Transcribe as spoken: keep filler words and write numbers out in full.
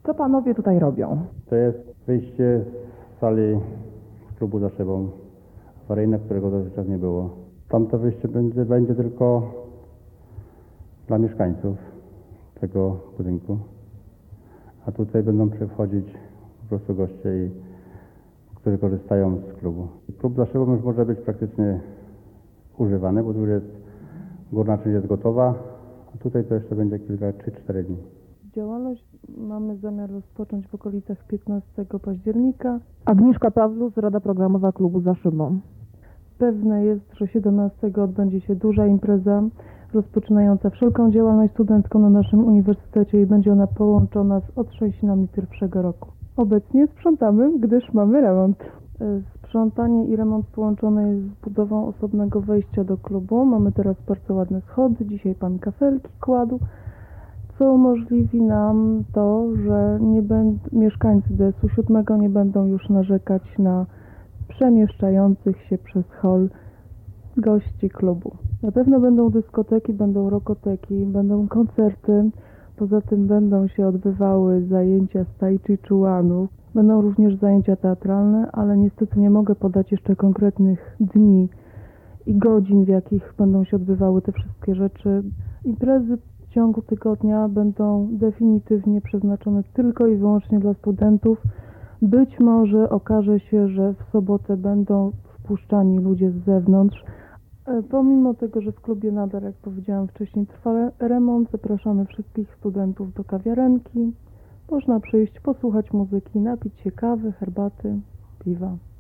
Co panowie tutaj robią? To jest wyjście z sali z klubu za szybą awaryjne, którego dotychczas nie było. Tamto wyjście będzie, będzie tylko dla mieszkańców tego budynku, a tutaj będą przechodzić po prostu goście, i, którzy korzystają z klubu. Klub za szybą już może być praktycznie używany, bo tu jest górna część jest gotowa, a tutaj to jeszcze będzie kilka, trzy cztery dni. Działalność mamy zamiar rozpocząć w okolicach piętnastego października. Agnieszka Pawlus, Rada Programowa Klubu za szybą. Pewne jest, że siedemnastego odbędzie się duża impreza rozpoczynająca wszelką działalność studencką na naszym uniwersytecie i będzie ona połączona z otrzęsinami pierwszego roku. Obecnie sprzątamy, gdyż mamy remont. Sprzątanie i remont połączone jest z budową osobnego wejścia do klubu. Mamy teraz bardzo ładne schody, dzisiaj pan kafelki kładł, co umożliwi nam to, że nie będ- mieszkańcy D S u siódmego nie będą już narzekać na przemieszczających się przez hol gości klubu. Na pewno będą dyskoteki, będą rokoteki, będą koncerty, poza tym będą się odbywały zajęcia z tai chi chuanu, będą również zajęcia teatralne, ale niestety nie mogę podać jeszcze konkretnych dni i godzin, w jakich będą się odbywały te wszystkie rzeczy. Imprezy w ciągu tygodnia będą definitywnie przeznaczone tylko i wyłącznie dla studentów. Być może okaże się, że w sobotę będą wpuszczani ludzie z zewnątrz. Pomimo tego, że w klubie nadal, jak powiedziałam wcześniej, trwa remont, zapraszamy wszystkich studentów do kawiarenki. Można przyjść, posłuchać muzyki, napić się kawy, herbaty, piwa.